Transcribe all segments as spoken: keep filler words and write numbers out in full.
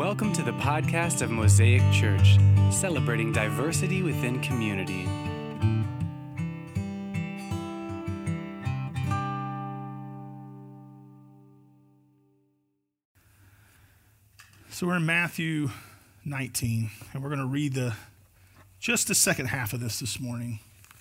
Welcome to the podcast of Mosaic Church, celebrating diversity within community. So we're in Matthew nineteen, and we're going to read the just the second half of this this morning.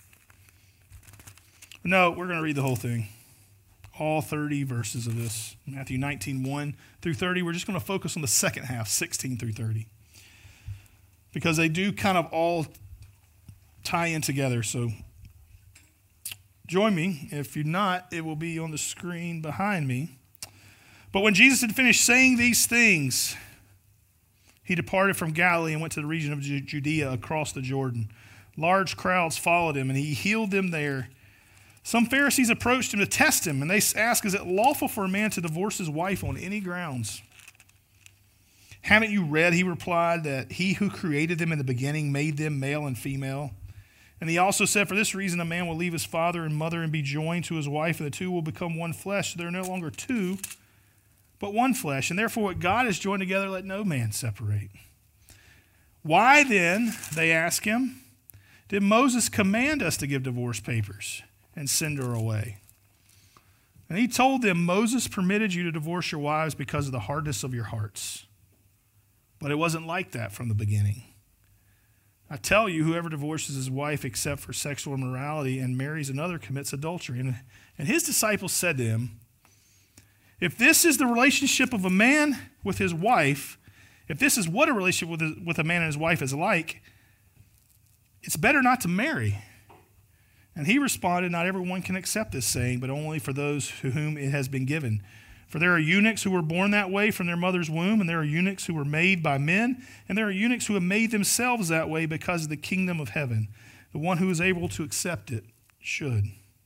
No, we're going to read the whole thing, all thirty verses of this. Matthew nineteen, one through thirty. We're just going to focus on the second half, sixteen through thirty, because they do kind of all tie in together. So join me. If you're not, it will be on the screen behind me. But when Jesus had finished saying these things, he departed from Galilee and went to the region of Judea across the Jordan. Large crowds followed him, and he healed them there. Some Pharisees approached him to test him, and they asked, "Is it lawful for a man to divorce his wife on any grounds?" "Haven't you read," he replied, "that he who created them in the beginning made them male and female? And he also said, for this reason a man will leave his father and mother and be joined to his wife, and the two will become one flesh. So they're no longer two, but one flesh. And therefore what God has joined together, let no man separate." "Why then," they ask him, "did Moses command us to give divorce papers and send her away?" And he told them, "Moses permitted you to divorce your wives because of the hardness of your hearts. But it wasn't like that from the beginning. I tell you, whoever divorces his wife except for sexual immorality and marries another commits adultery." And, and his disciples said to him, "If this is the relationship of a man with his wife, if this is what a relationship with, his, with a man and his wife is like, it's better not to marry." And he responded, "Not everyone can accept this saying, but only for those to whom it has been given. For there are eunuchs who were born that way from their mother's womb, and there are eunuchs who were made by men, and there are eunuchs who have made themselves that way because of the kingdom of heaven. The one who is able to accept it should."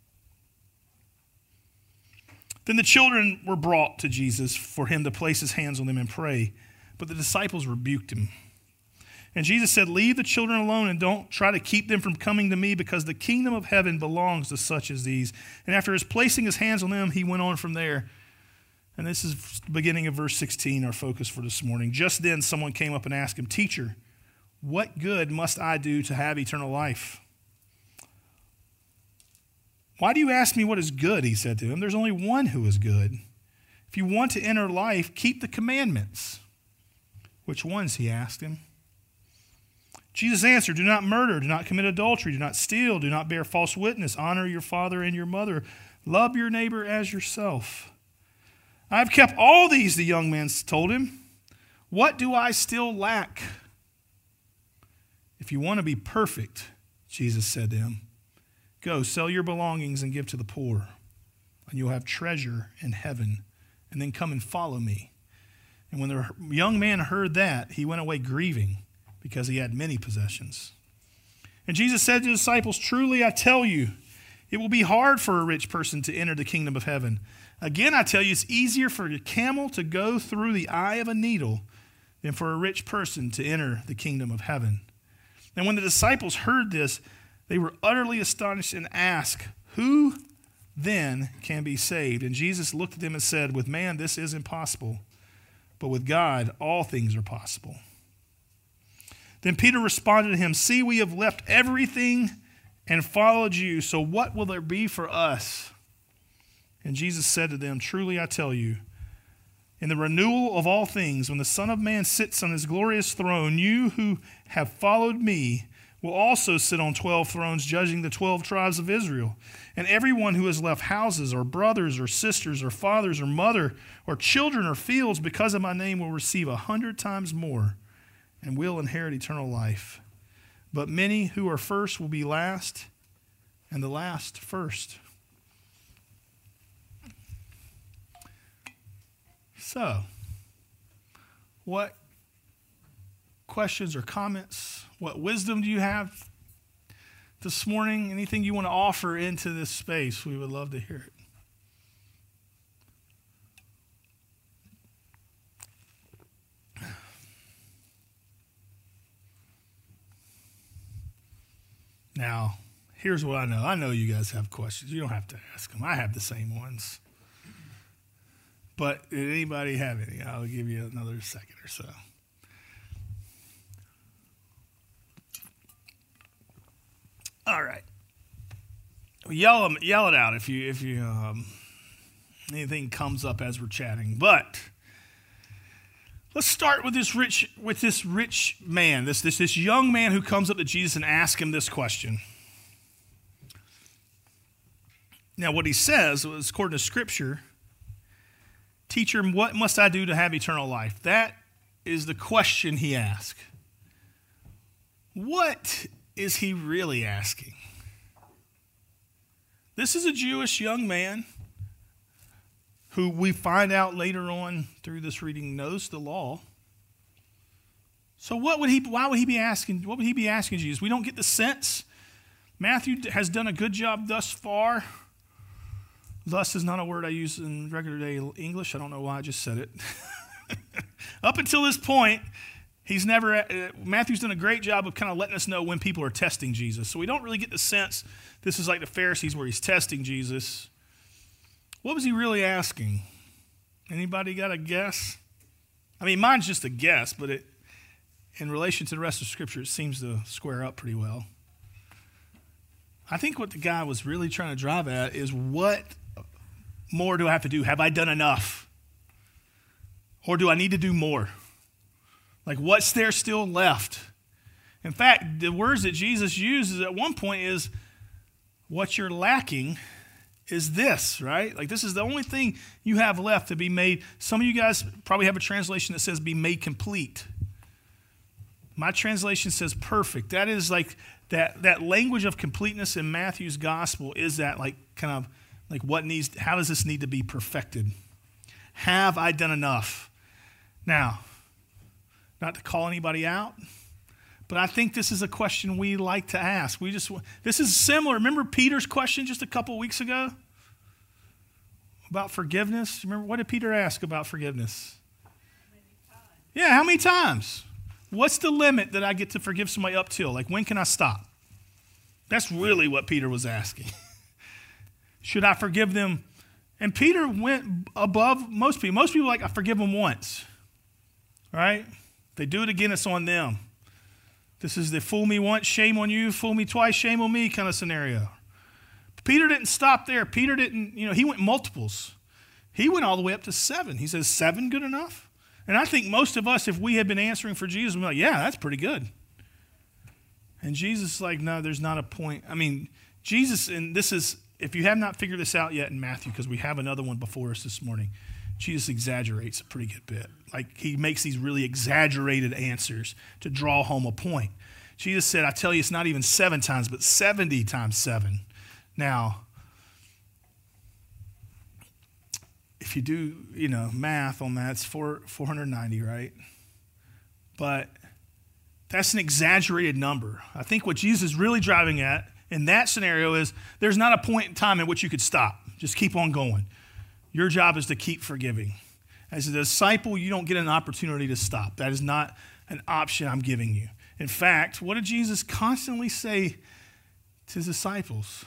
Then the children were brought to Jesus for him to place his hands on them and pray. But the disciples rebuked him. And Jesus said, "Leave the children alone and don't try to keep them from coming to me, because the kingdom of heaven belongs to such as these." And after his placing his hands on them, he went on from there. And this is the beginning of verse sixteen, our focus for this morning. "Just then someone came up and asked him, 'Teacher, what good must I do to have eternal life?' 'Why do you ask me what is good?' he said to him. 'There's only one who is good. If you want to enter life, keep the commandments.' 'Which ones?' he asked him. Jesus answered, 'Do not murder, do not commit adultery, do not steal, do not bear false witness, honor your father and your mother, love your neighbor as yourself.' 'I have kept all these,' the young man told him. 'What do I still lack?' 'If you want to be perfect,' Jesus said to him, 'go sell your belongings and give to the poor, and you'll have treasure in heaven, and then come and follow me.' And when the young man heard that, he went away grieving, because he had many possessions. And Jesus said to the disciples, 'Truly I tell you, it will be hard for a rich person to enter the kingdom of heaven. Again, I tell you, it's easier for a camel to go through the eye of a needle than for a rich person to enter the kingdom of heaven.' And when the disciples heard this, they were utterly astonished and asked, 'Who then can be saved?' And Jesus looked at them and said, 'With man this is impossible, but with God all things are possible.' Then Peter responded to him, 'See, we have left everything and followed you. So what will there be for us?' And Jesus said to them, 'Truly I tell you, in the renewal of all things, when the Son of Man sits on his glorious throne, you who have followed me will also sit on twelve thrones, judging the twelve tribes of Israel. And everyone who has left houses or brothers or sisters or fathers or mother or children or fields because of my name will receive a hundred times more and will inherit eternal life. But many who are first will be last, and the last first.'" So, what questions or comments, what wisdom do you have this morning? Anything you want to offer into this space? We would love to hear it. Now, here's what I know. I know you guys have questions. You don't have to ask them. I have the same ones. But did anybody have any? I'll give you another second or so. All right. Yell, 'em- yell it out if you if you um, anything comes up as we're chatting. But let's start with this rich with this rich man, this this this young man who comes up to Jesus and asks him this question. Now, what he says, according to Scripture, "Teacher, what must I do to have eternal life?" That is the question he asked. What is he really asking? This is a Jewish young man who we find out later on through this reading knows the law. So what would he, why would he be asking, what would he be asking Jesus? We don't get the sense. Matthew has done a good job thus far. Thus is not a word I use in regular day English. I don't know why I just said it. Up until this point, he's never, uh, Matthew's done a great job of kind of letting us know when people are testing Jesus. So we don't really get the sense this is like the Pharisees where he's testing Jesus. What was he really asking? Anybody got a guess? I mean, mine's just a guess, but it, in relation to the rest of Scripture, it seems to square up pretty well. I think what the guy was really trying to drive at is, what more do I have to do? Have I done enough? Or do I need to do more? Like, what's there still left? In fact, the words that Jesus uses at one point is, what you're lacking is this, right? Like, this is the only thing you have left to be made. Some of you guys probably have a translation that says be made complete. My translation says perfect. That is like, that, that language of completeness in Matthew's gospel is that like kind of like what needs, how does this need to be perfected? Have I done enough? Now, not to call anybody out, but I think this is a question we like to ask. We just this is similar. Remember Peter's question just a couple weeks ago about forgiveness? Remember, what did Peter ask about forgiveness? How many times? Yeah, how many times? What's the limit that I get to forgive somebody up till? Like, when can I stop? That's really what Peter was asking. Should I forgive them? And Peter went above most people. Most people are like, I forgive them once. Right? If they do it again, it's on them. This is the fool me once, shame on you, fool me twice, shame on me kind of scenario. But Peter didn't stop there. Peter didn't, you know, he went multiples. He went all the way up to seven. He says, seven good enough? And I think most of us, if we had been answering for Jesus, we'd be like, yeah, that's pretty good. And Jesus is like, no, there's not a point. I mean, Jesus, and this is, if you have not figured this out yet in Matthew, because we have another one before us this morning, Jesus exaggerates a pretty good bit. Like, he makes these really exaggerated answers to draw home a point. Jesus said, I tell you, it's not even seven times, but seventy times seven. Now, if you do, you know, math on that, it's four, four hundred ninety, right? But that's an exaggerated number. I think what Jesus is really driving at in that scenario is there's not a point in time in which you could stop. Just keep on going. Your job is to keep forgiving. As a disciple, you don't get an opportunity to stop. That is not an option I'm giving you. In fact, what did Jesus constantly say to his disciples?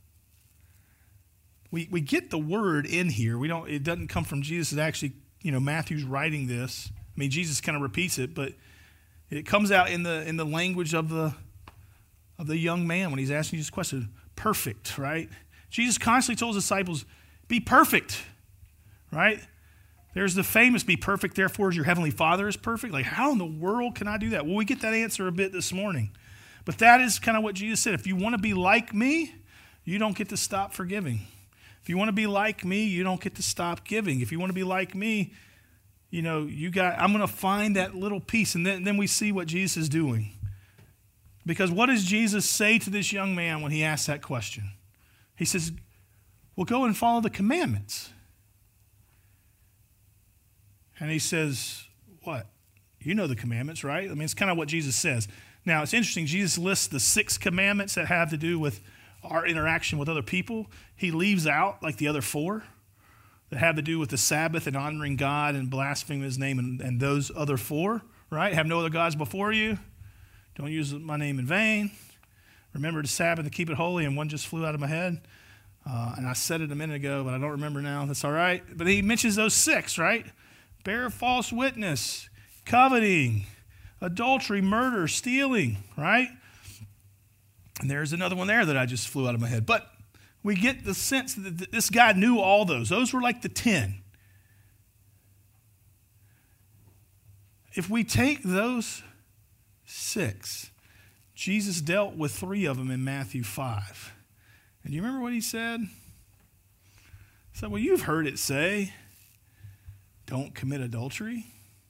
We we get the word in here. We don't. It doesn't come from Jesus. It's actually, you know, Matthew's writing this. I mean, Jesus kind of repeats it, but it comes out in the in the language of the of the young man when he's asking this question. Perfect, right? Jesus constantly told his disciples, be perfect, right? There's the famous, be perfect, therefore as your heavenly Father is perfect. Like, how in the world can I do that? Well, we get that answer a bit this morning. But that is kind of what Jesus said. If you want to be like me, you don't get to stop forgiving. If you want to be like me, you don't get to stop giving. If you want to be like me, you know, you got, I'm going to find that little piece. And then, then we see what Jesus is doing. Because what does Jesus say to this young man when he asks that question? He says, well, go and follow the commandments. And he says, what? You know the commandments, right? I mean, it's kind of what Jesus says. Now, it's interesting. Jesus lists the six commandments that have to do with our interaction with other people. He leaves out, like, the other four that have to do with the Sabbath and honoring God and blaspheming his name, and, and those other four, right? Have no other gods before you. Don't use my name in vain. Remember the Sabbath and keep it holy, and one just flew out of my head. Uh, and I said it a minute ago, but I don't remember now. That's all right. But he mentions those six, right? Bear false witness, coveting, adultery, murder, stealing, right? And there's another one there that I just flew out of my head. But we get the sense that this guy knew all those. Those were like the ten. If we take those six, Jesus dealt with three of them in Matthew five. And you remember what he said? He said, well, you've heard it say, don't commit adultery.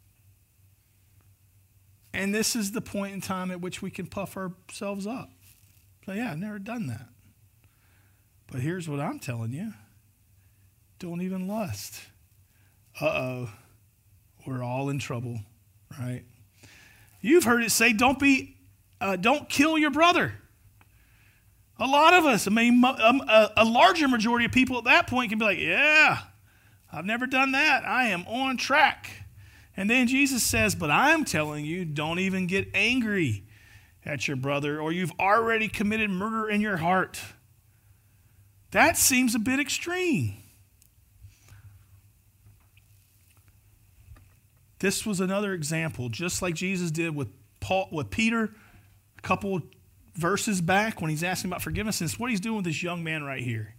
And this is the point in time at which we can puff ourselves up. So yeah, I've never done that. But here's what I'm telling you. Don't even lust. Uh-oh. We're all in trouble, right? You've heard it say, don't be, uh, don't kill your brother. A lot of us, I mean, um, a, a larger majority of people at that point can be like, yeah, I've never done that. I am on track. And then Jesus says, but I'm telling you, don't even get angry at your brother, or you've already committed murder in your heart. That seems a bit extreme. This was another example, just like Jesus did with Paul, with Peter, a couple verses back when he's asking about forgiveness. And it's what he's doing with this young man right here.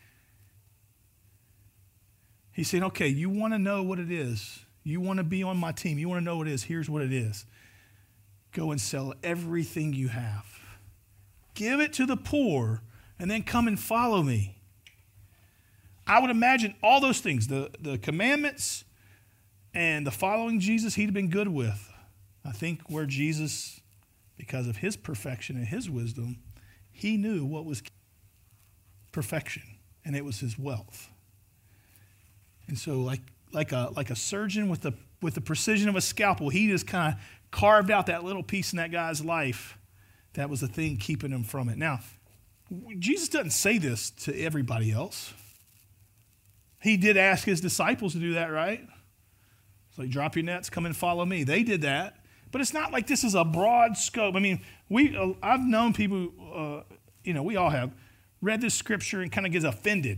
He's saying, okay, you want to know what it is. You want to be on my team. You want to know what it is. Here's what it is. Go and sell everything you have. Give it to the poor, and then come and follow me. I would imagine all those things, the, the commandments and the following Jesus, he'd have been good with. I think where Jesus, because of his perfection and his wisdom, he knew what was perfection, and it was his wealth. And so like, like, a, like a surgeon with the, with the precision of a scalpel, he just kind of carved out that little piece in that guy's life that was the thing keeping him from it. Now, Jesus doesn't say this to everybody else. He did ask his disciples to do that, right? It's like, drop your nets, come and follow me. They did that. But it's not like this is a broad scope. I mean, we uh, I've known people, uh, you know, we all have, read this scripture and kind of gets offended.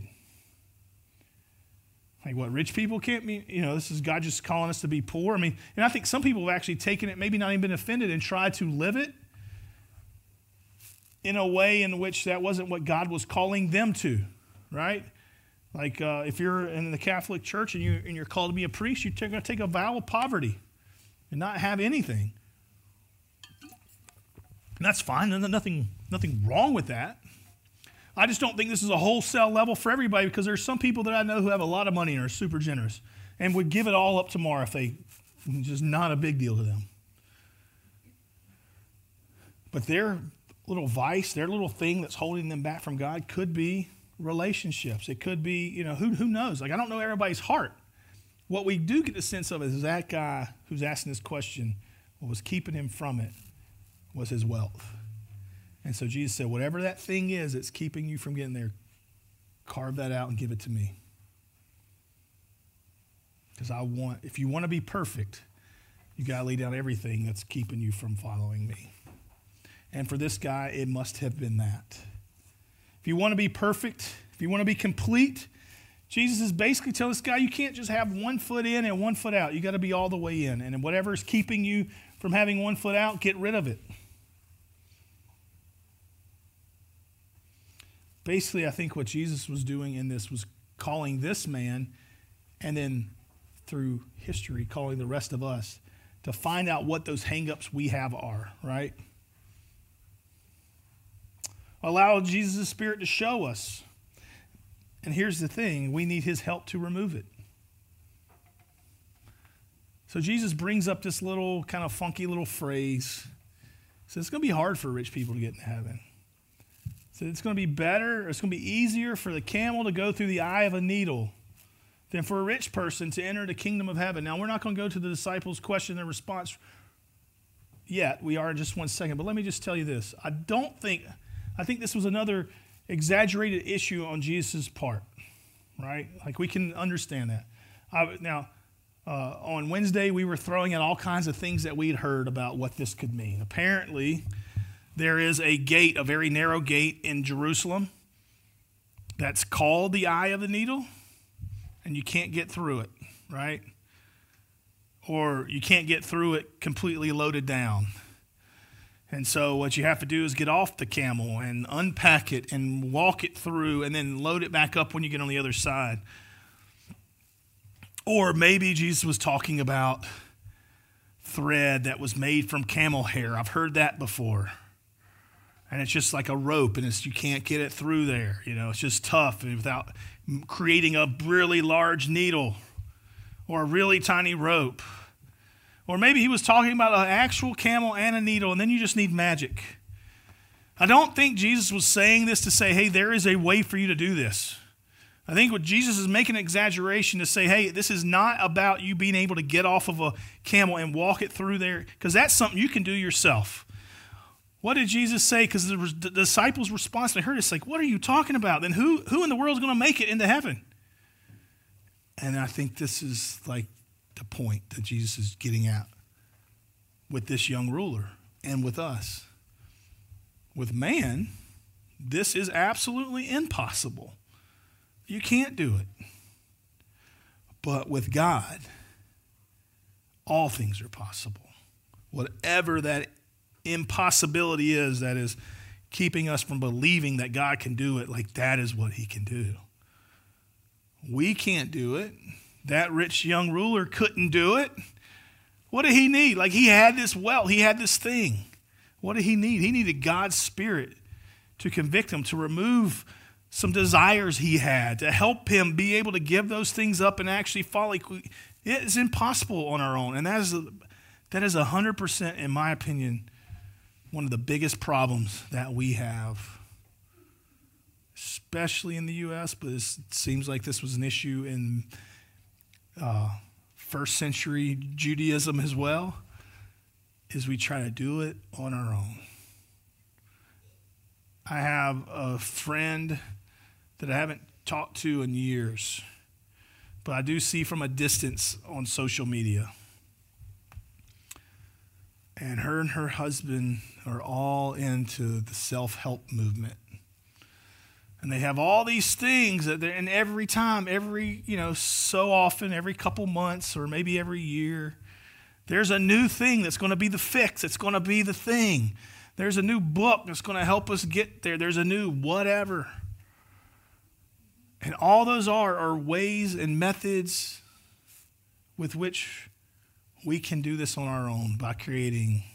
Like what, rich people can't be, you know, this is God just calling us to be poor. I mean, and I think some people have actually taken it, maybe not even been offended, and tried to live it in a way in which that wasn't what God was calling them to, right? Like uh, if you're in the Catholic Church and, you, and you're called to be a priest, you're going to take a vow of poverty and not have anything. And that's fine. There's nothing, nothing wrong with that. I just don't think this is a wholesale level for everybody, because there's some people that I know who have a lot of money and are super generous and would give it all up tomorrow if they, it's just not a big deal to them. But their little vice, their little thing that's holding them back from God could be relationships. It could be, you know, who who knows? Like, I don't know everybody's heart. What we do get the sense of is that guy who's asking this question, what was keeping him from it was his wealth. And so Jesus said, whatever that thing is that's keeping you from getting there, carve that out and give it to me. Because I want, if you want to be perfect, you got to lay down everything that's keeping you from following me. And for this guy, it must have been that. If you want to be perfect, if you want to be complete, Jesus is basically telling this guy, you can't just have one foot in and one foot out. You got to be all the way in. And whatever is keeping you from having one foot out, get rid of it. Basically, I think what Jesus was doing in this was calling this man, and then through history, calling the rest of us to find out what those hang-ups we have are, right? Allow Jesus' Spirit to show us. And here's the thing, we need his help to remove it. So Jesus brings up this little kind of funky little phrase. So it's going to be hard for rich people to get into heaven. So it's going to be better, or it's going to be easier for the camel to go through the eye of a needle than for a rich person to enter the kingdom of heaven. Now, we're not going to go to the disciples' question and response yet. We are in just one second. But let me just tell you this. I don't think, I think this was another exaggerated issue on Jesus' part, right? Like, we can understand that. I, now, uh, on Wednesday, we were throwing out all kinds of things that we had heard about what this could mean. Apparently, there is a gate, a very narrow gate in Jerusalem that's called the Eye of the Needle, and you can't get through it, right? Or you can't get through it completely loaded down. And so what you have to do is get off the camel and unpack it and walk it through and then load it back up when you get on the other side. Or maybe Jesus was talking about thread that was made from camel hair. I've heard that before. And it's just like a rope, and it's you can't get it through there. You know, it's just tough and without creating a really large needle or a really tiny rope. Or maybe he was talking about an actual camel and a needle, and then you just need magic. I don't think Jesus was saying this to say, hey, there is a way for you to do this. I think what Jesus is making an exaggeration to say, hey, this is not about you being able to get off of a camel and walk it through there, because that's something you can do yourself. What did Jesus say? Because the, the disciples' response, they heard it, it's like, what are you talking about? Then who, who in the world is going to make it into heaven? And I think this is like the point that Jesus is getting at with this young ruler and with us. With man, this is absolutely impossible. You can't do it. But with God, all things are possible. Whatever that impossibility is that is keeping us from believing that God can do it, like that is what he can do. We can't do it. That rich young ruler couldn't do it. What did he need? Like he had this wealth, he had this thing. What did he need? He needed God's Spirit to convict him, to remove some desires he had, to help him be able to give those things up and actually follow. It is impossible on our own. And that is, a, that is one hundred percent, in my opinion, one of the biggest problems that we have, especially in the U S, but it seems like this was an issue in uh, first century Judaism as well, is we try to do it on our own. I have a friend that I haven't talked to in years, but I do see from a distance on social media. And her and her husband are all into the self-help movement. And they have all these things that they're, and every time, every, you know, so often, every couple months or maybe every year, there's a new thing that's going to be the fix. It's going to be the thing. There's a new book that's going to help us get there. There's a new whatever. And all those are are ways and methods with which we can do this on our own by creating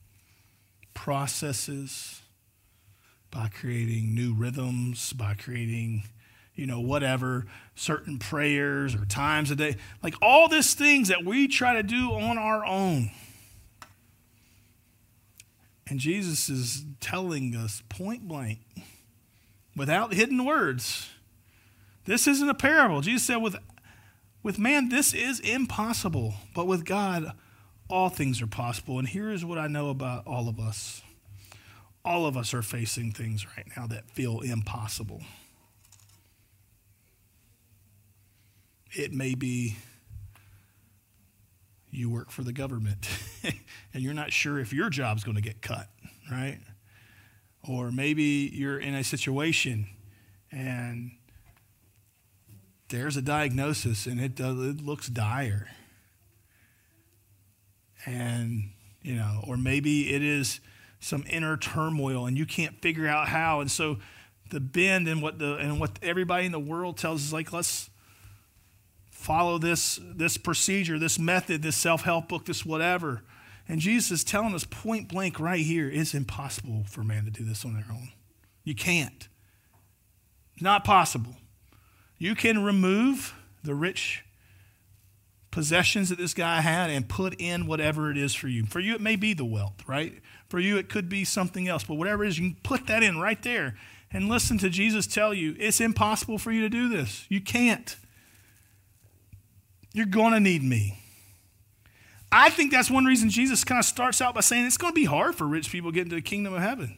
processes, by creating new rhythms, by creating, you know, whatever, certain prayers or times a day. Like all these things that we try to do on our own. And Jesus is telling us point blank, without hidden words, this isn't a parable. Jesus said with, with man, this is impossible. But with God, all things are possible. And here is what I know about all of us. All of us are facing things right now that feel impossible. It may be you work for the government and you're not sure if your job's going to get cut, right? Or maybe you're in a situation and there's a diagnosis and it does, it looks dire. And, you know, or maybe it is some inner turmoil and you can't figure out how. And so the bend and what the and what everybody in the world tells us is like, let's follow this this procedure, this method, this self-help book, this whatever. And Jesus is telling us point blank right here, it's impossible for man to do this on their own. You can't. It's not possible. You can remove the rich possessions that this guy had and put in whatever it is for you. For you, it may be the wealth, right? For you, it could be something else. But whatever it is, you can put that in right there and listen to Jesus tell you, it's impossible for you to do this. You can't. You're going to need me. I think that's one reason Jesus kind of starts out by saying it's going to be hard for rich people to get into the kingdom of heaven.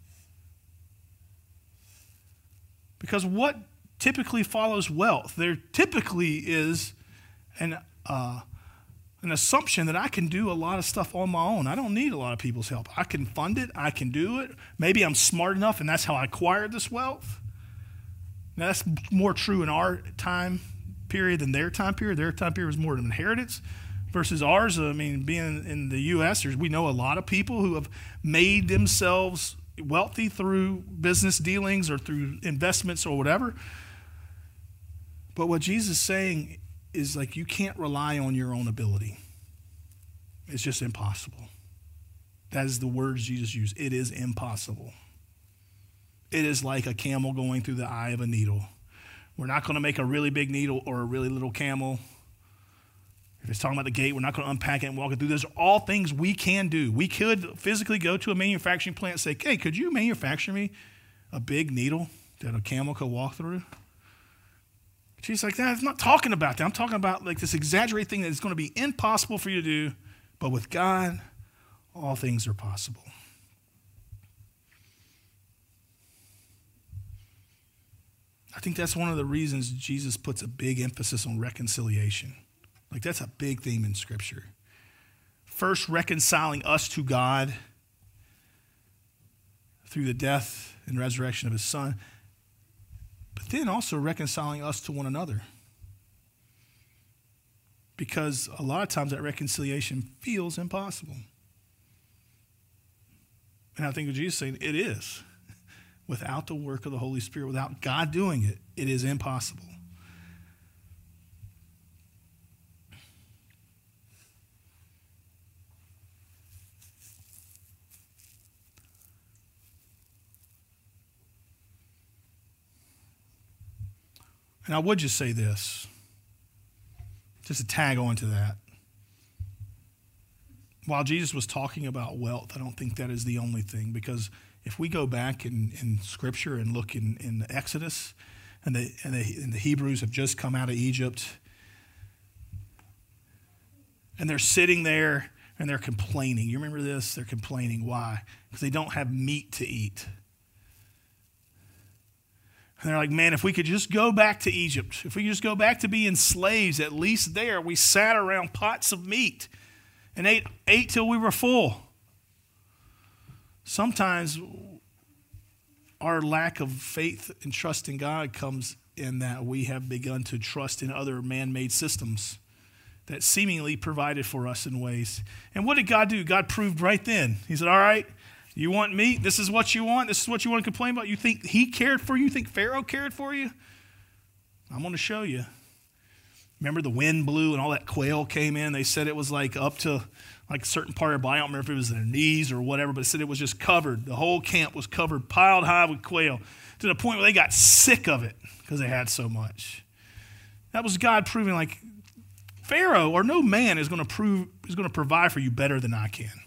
Because what typically follows wealth? There typically is an uh, an assumption that I can do a lot of stuff on my own. I don't need a lot of people's help. I can fund it. I can do it. Maybe I'm smart enough, and that's how I acquired this wealth. Now, that's more true in our time period than their time period. Their time period was more of an inheritance versus ours. I mean, being in the U S, we know a lot of people who have made themselves wealthy through business dealings or through investments or whatever. But what Jesus is saying is like, you can't rely on your own ability. It's just impossible. That is the words Jesus used. It is impossible. It is like a camel going through the eye of a needle. We're not going to make a really big needle or a really little camel. If it's talking about the gate, we're not going to unpack it and walk it through. Those are all things we can do. We could physically go to a manufacturing plant and say, hey, could you manufacture me a big needle that a camel could walk through? She's like, that. I'm not talking about that. I'm talking about like this exaggerated thing that is going to be impossible for you to do. But with God, all things are possible. I think that's one of the reasons Jesus puts a big emphasis on reconciliation. Like, that's a big theme in Scripture. First, reconciling us to God through the death and resurrection of his Son, but then also reconciling us to one another. Because a lot of times that reconciliation feels impossible. And I think what Jesus is saying, it is. Without the work of the Holy Spirit, without God doing it, it is impossible. And I would just say this, just to tag on to that. While Jesus was talking about wealth, I don't think that is the only thing, because if we go back in, in Scripture and look in, in Exodus, and the, and, the, and the Hebrews have just come out of Egypt, and they're sitting there and they're complaining. You remember this? They're complaining. Why? Because they don't have meat to eat. And they're like, man, if we could just go back to Egypt, if we could just go back to being slaves, at least there we sat around pots of meat and ate, ate till we were full. Sometimes our lack of faith and trust in God comes in that we have begun to trust in other man-made systems that seemingly provided for us in ways. And what did God do? God proved right then. He said, all right, you want meat? This is what you want? This is what you want to complain about? You think he cared for you? You think Pharaoh cared for you? I'm going to show you. Remember the wind blew and all that quail came in? They said it was like up to like a certain part of the body. I don't remember if it was their knees or whatever, but it said it was just covered. The whole camp was covered, piled high with quail, to the point where they got sick of it because they had so much. That was God proving like Pharaoh or no man is going to prove is going to provide for you better than I can.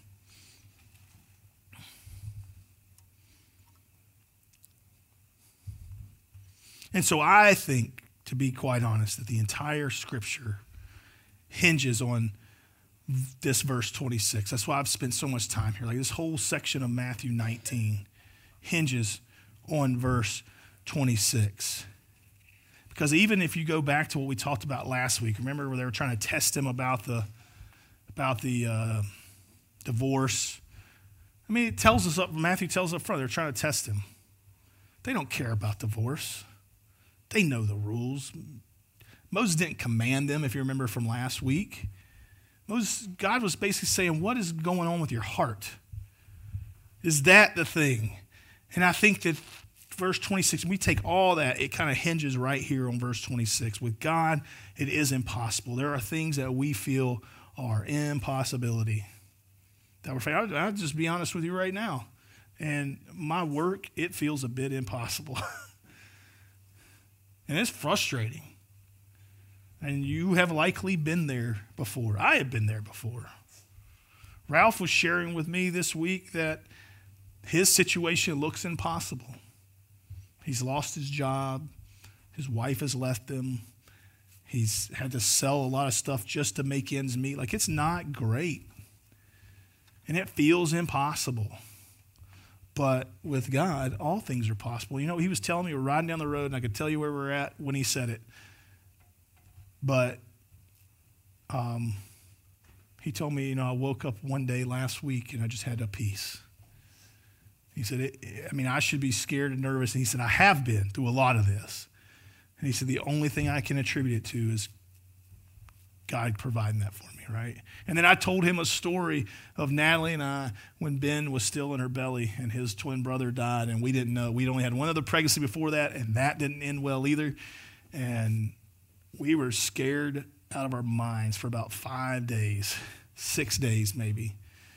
And so I think, to be quite honest, that the entire Scripture hinges on this verse twenty-six. That's why I've spent so much time here. Like this whole section of Matthew nineteen hinges on verse twenty-six. Because even if you go back to what we talked about last week, remember where they were trying to test him about the about the uh, divorce. I mean, it tells us up. Matthew tells us up front they're trying to test him. They don't care about divorce. They know the rules. Moses didn't command them, if you remember from last week. Moses, God was basically saying, what is going on with your heart? Is that the thing? And I think that verse twenty-six, we take all that, it kind of hinges right here on verse twenty-six. With God, it is impossible. There are things that we feel are impossibility. That we're I'll, I'll just be honest with you right now. And my work, it feels a bit impossible. And it's frustrating. And you have likely been there before. I have been there before. Ralph was sharing with me this week that his situation looks impossible. He's lost his job. His wife has left him. He's had to sell a lot of stuff just to make ends meet. Like, it's not great. And it feels impossible. But with God, all things are possible. You know, he was telling me, we're riding down the road, and I could tell you where we're at when he said it. But um, he told me, you know, I woke up one day last week, and I just had a peace. He said, it, I mean, I should be scared and nervous. And he said, I have been through a lot of this. And he said, the only thing I can attribute it to is God providing that for me, right? And then I told him a story of Natalie and I when Ben was still in her belly and his twin brother died, and we didn't know. We'd only had one other pregnancy before that, and that didn't end well either. And we were scared out of our minds for about five days, six days maybe.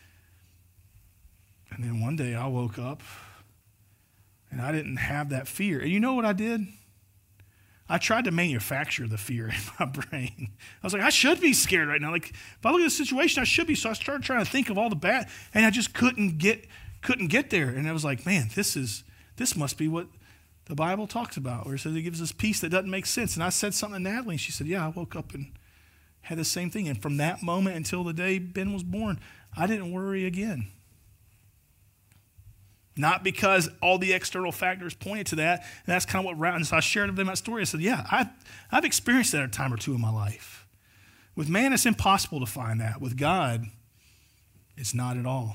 And then one day I woke up and I didn't have that fear. And you know what I did? I tried to manufacture the fear in my brain. I was like, I should be scared right now. Like, if I look at the situation, I should be. So I started trying to think of all the bad, and I just couldn't get couldn't get there. And I was like, man, this is this must be what the Bible talks about, where it says it gives us peace that doesn't make sense. And I said something to Natalie, and she said, yeah, I woke up and had the same thing. And from that moment until the day Ben was born, I didn't worry again. Not because all the external factors pointed to that. And that's kind of what round. So I shared with them that story. I said, yeah, I've, I've experienced that a time or two in my life. With man, it's impossible to find that. With God, it's not at all.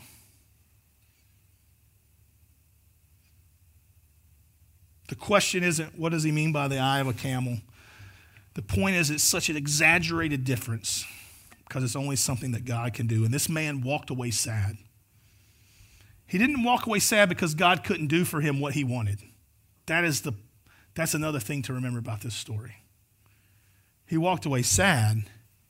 The question isn't, what does he mean by the eye of a camel? The point is, it's such an exaggerated difference because it's only something that God can do. And this man walked away sad. He didn't walk away sad because God couldn't do for him what he wanted. That is the, that's another thing to remember about this story. He walked away sad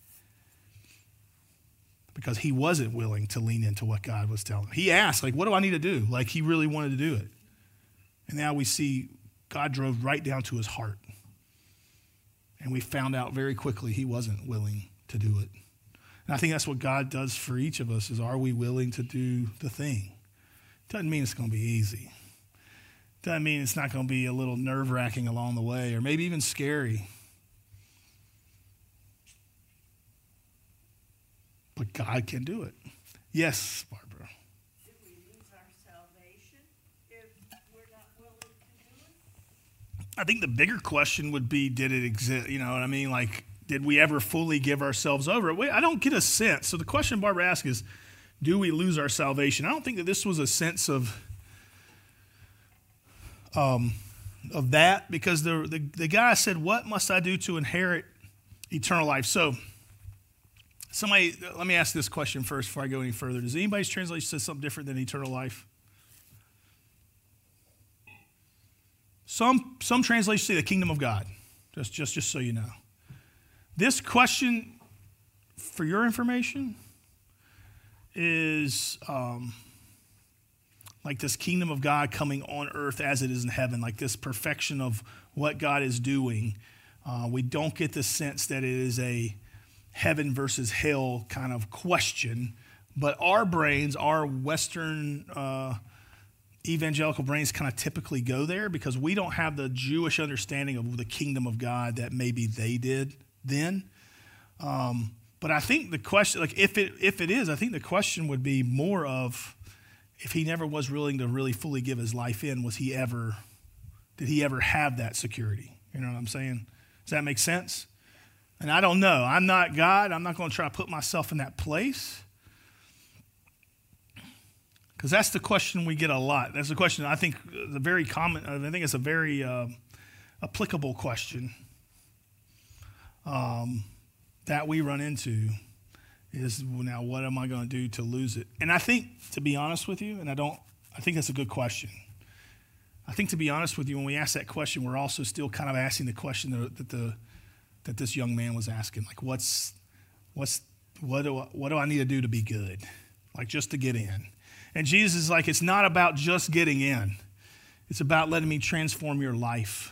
because he wasn't willing to lean into what God was telling him. He asked, like, what do I need to do? Like, he really wanted to do it. And now we see God drove right down to his heart. And we found out very quickly he wasn't willing to do it. And I think that's what God does for each of us is, are we willing to do the thing? Doesn't mean it's going to be easy. Doesn't mean it's not going to be a little nerve-wracking along the way, or maybe even scary. But God can do it. Yes, Barbara. Did we lose our salvation if we're not willing to do it? I think the bigger question would be, did it exist? You know what I mean? Like, did we ever fully give ourselves over? Wait, I don't get a sense. So the question Barbara asked is, do we lose our salvation? I don't think that this was a sense of um, of that, because the, the the guy said, what must I do to inherit eternal life? So somebody, let me ask this question first before I go any further. Does anybody's translation say something different than eternal life? Some some translations say the kingdom of God, just, just, just so you know. This question, for your information, is um, like this kingdom of God coming on earth as it is in heaven, like this perfection of what God is doing. Uh, we don't get the sense that it is a heaven versus hell kind of question, but our brains, our Western uh, evangelical brains kind of typically go there because we don't have the Jewish understanding of the kingdom of God that maybe they did then. Um, But I think the question, like if it if it is, I think the question would be more of, if he never was willing to really fully give his life in, was he ever, did he ever have that security? You know what I'm saying? Does that make sense? And I don't know. I'm not God. I'm not going to try to put myself in that place. Because that's the question we get a lot. That's the question I think the very common, I think it's a very uh, applicable question. Um. that we run into is, now what am I going to do to lose it? And I think, to be honest with you, and I don't, I think that's a good question. I think, to be honest with you, when we ask that question, we're also still kind of asking the question that, that the that this young man was asking, like, what's what's what do I, what do I need to do to be good, like just to get in? And Jesus is like, it's not about just getting in; it's about letting me transform your life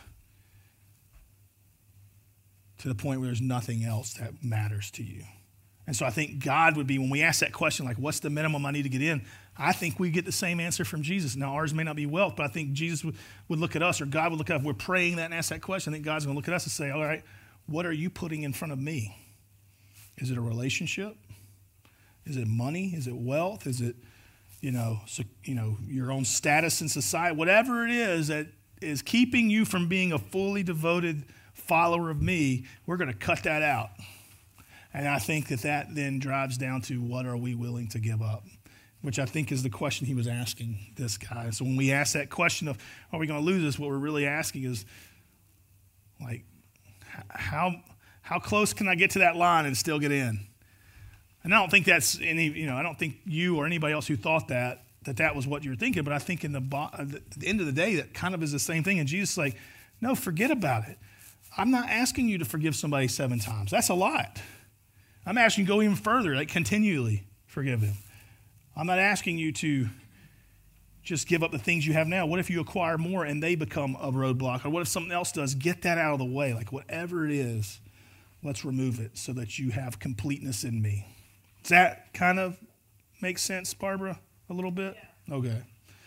to the point where there's nothing else that matters to you. And so I think God would be, when we ask that question, like, what's the minimum I need to get in? I think we get the same answer from Jesus. Now, ours may not be wealth, but I think Jesus would, would look at us, or God would look at us. If we're praying that and ask that question, I think God's going to look at us and say, all right, what are you putting in front of me? Is it a relationship? Is it money? Is it wealth? Is it, you know, so, you know, your own status in society? Whatever it is that is keeping you from being a fully devoted follower of me, we're going to cut that out. And I think that that then drives down to, what are we willing to give up? Which I think is the question he was asking this guy. So when we ask that question of, are we going to lose this? What we're really asking is, like, how How close can I get to that line and still get in? And I don't think that's any, you know, I don't think you or anybody else who thought that, that that was what you were thinking, but I think in the, at the end of the day, that kind of is the same thing. And Jesus is like, no, forget about it. I'm not asking you to forgive somebody seven times. That's a lot. I'm asking you to go even further, like continually forgive them. I'm not asking you to just give up the things you have now. What if you acquire more and they become a roadblock? Or what if something else does? Get that out of the way. Like whatever it is, let's remove it so that you have completeness in me. Does that kind of make sense, Barbara, a little bit? Yeah. Okay.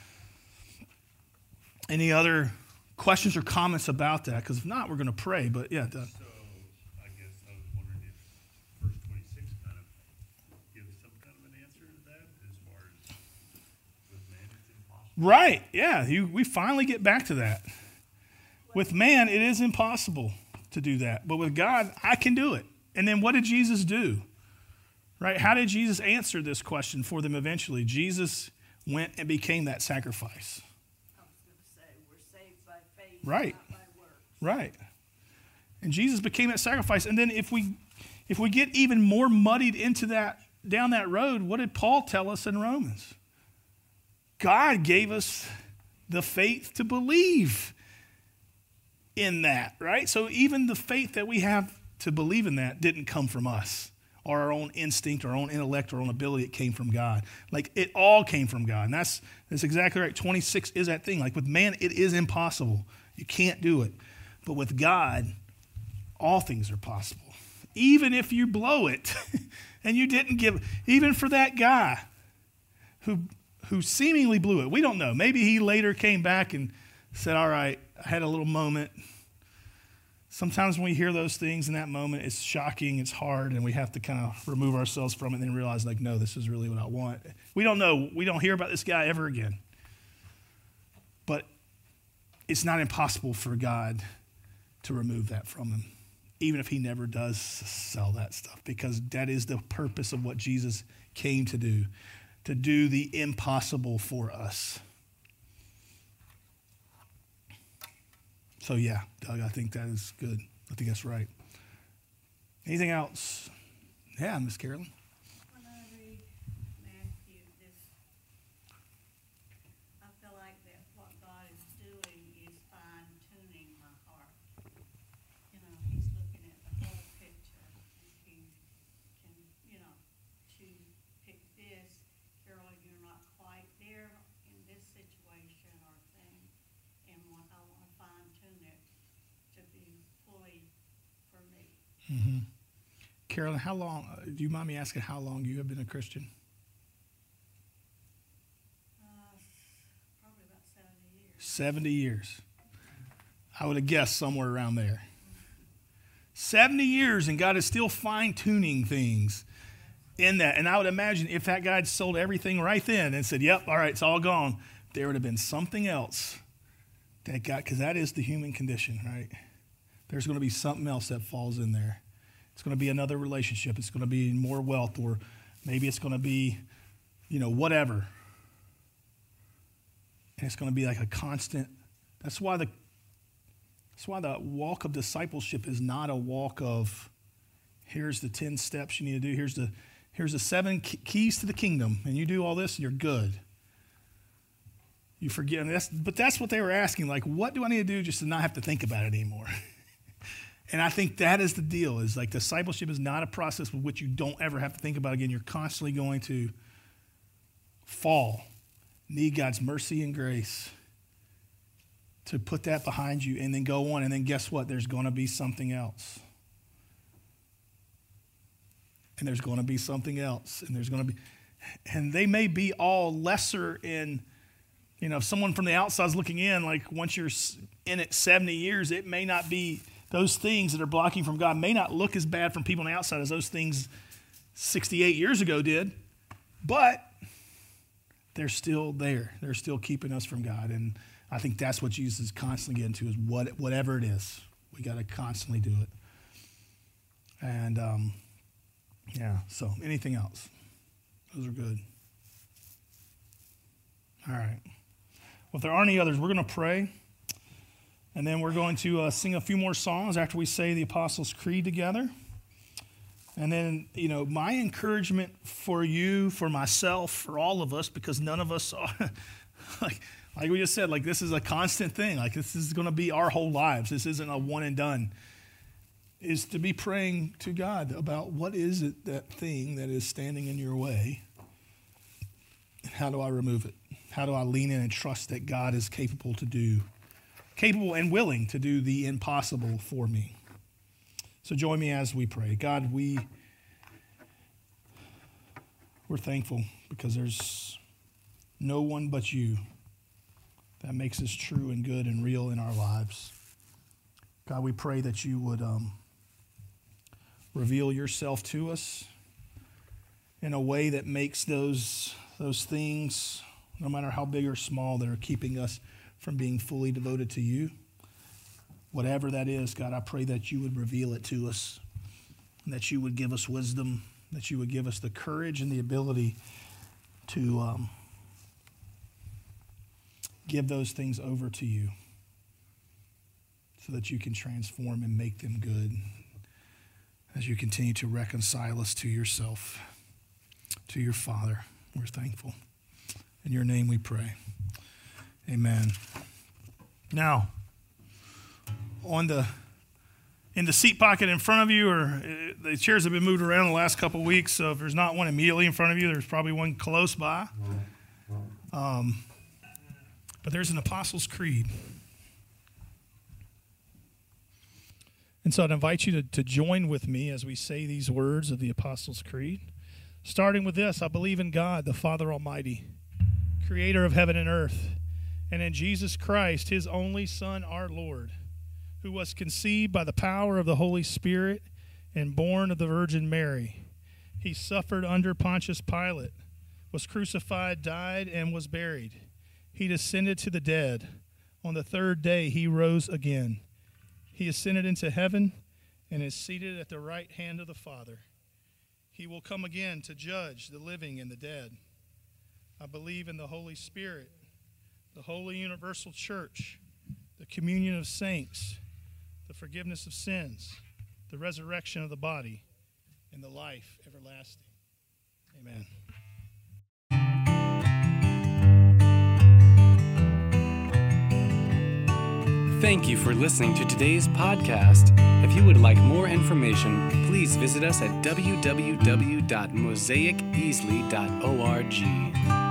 Any other questions or comments about that? Because if not, we're going to pray. But yeah, Doug. So I guess I was wondering if verse twenty-six kind of gives some kind of an answer to that as far as with man it's impossible. Right, yeah, you, we finally get back to that. With man, it is impossible to do that. But with God, I can do it. And then what did Jesus do? Right? How did Jesus answer this question for them eventually? Jesus went and became that sacrifice. I was going to say, we're saved by faith, Right. not by works. Right. And Jesus became that sacrifice. And then if we if we get even more muddied into that, down that road, what did Paul tell us in Romans? God gave us the faith to believe in that, right? So even the faith that we have to believe in that didn't come from us or our own instinct, our own intellect, our own ability. It came from God. Like it all came from God. And that's, that's exactly right. twenty-six is that thing. Like with man, it is impossible. You can't do it. But with God, all things are possible. Even if you blow it and you didn't give, even for that guy who who seemingly blew it. We don't know. Maybe he later came back and said, all right, I had a little moment. Sometimes when we hear those things in that moment, it's shocking, it's hard, and we have to kind of remove ourselves from it and then realize, like, no, this is really what I want. We don't know. We don't hear about this guy ever again. But it's not impossible for God to remove that from him, even if he never does sell that stuff, because that is the purpose of what Jesus came to do, to do the impossible for us. So yeah, Doug, I think that is good. I think that's right. Anything else? Yeah, Miss Carolyn. When I read Matthew, this, I feel like that what God is doing is fine tuning my heart. You know, he's looking at the whole picture. He can, you know, choose, pick this. Carol, you're not quite there in this situation or thing. And what I want to fine tune it to be fully for me. Mm-hmm. Carolyn, how long, uh, do you mind me asking how long you have been a Christian? Uh, probably about seventy years. seventy years. I would have guessed somewhere around there. seventy years, and God is still fine-tuning things in that. And I would imagine if that guy had sold everything right then and said, yep, all right, it's all gone, there would have been something else that got, because that is the human condition, right? There's going to be something else that falls in there. It's going to be another relationship. It's going to be more wealth, or maybe it's going to be, you know, whatever. And it's going to be like a constant. That's why the that's why the walk of discipleship is not a walk of, here's the ten steps you need to do. Here's the here's the seven keys to the kingdom, and you do all this, and you're good. You forget, and that's, but that's what they were asking. Like, what do I need to do just to not have to think about it anymore? And I think that is the deal, is like discipleship is not a process with which you don't ever have to think about again. You're constantly going to fall, need God's mercy and grace to put that behind you and then go on. And then guess what? There's going to be something else. And there's going to be something else. And there's going to be, and they may be all lesser in, you know, if someone from the outside is looking in, like once you're in it seventy years, it may not be, those things that are blocking from God may not look as bad from people on the outside as those things sixty-eight years ago did, but they're still there. They're still keeping us from God. And I think that's what Jesus is constantly getting to, is what, whatever it is, we got to constantly do it. And um, yeah, so anything else? Those are good. All right. Well, if there aren't any others, we're going to pray. And then we're going to uh, sing a few more songs after we say the Apostles' Creed together. And then, you know, my encouragement for you, for myself, for all of us, because none of us are, like, like we just said, like this is a constant thing. Like this is going to be our whole lives. This isn't a one and done. Is to be praying to God about what is it, that thing that is standing in your way, and how do I remove it? How do I lean in and trust that God is capable to do, capable and willing to do the impossible for me? So join me as we pray. God, we, we're thankful because there's no one but you that makes us true and good and real in our lives. God, we pray that you would um, reveal yourself to us in a way that makes those, those things, no matter how big or small, that are keeping us from being fully devoted to you. Whatever that is, God, I pray that you would reveal it to us, and that you would give us wisdom, that you would give us the courage and the ability to um, give those things over to you so that you can transform and make them good as you continue to reconcile us to yourself, to your Father. We're thankful. In your name we pray. Amen. Now, on the in the seat pocket in front of you, or uh, the chairs have been moved around the last couple of weeks, so if there's not one immediately in front of you, there's probably one close by. Um, but there's an Apostles' Creed. And so I'd invite you to, to join with me as we say these words of the Apostles' Creed. Starting with this: I believe in God, the Father Almighty, creator of heaven and earth, and in Jesus Christ, his only Son, our Lord, who was conceived by the power of the Holy Spirit and born of the Virgin Mary. He suffered under Pontius Pilate, was crucified, died, and was buried. He descended to the dead. On the third day he rose again. He ascended into heaven and is seated at the right hand of the Father. He will come again to judge the living and the dead. I believe in the Holy Spirit, the holy universal church, the communion of saints, the forgiveness of sins, the resurrection of the body, and the life everlasting. Amen. Thank you for listening to today's podcast. If you would like more information, please visit us at w w w dot mosaic easley dot org.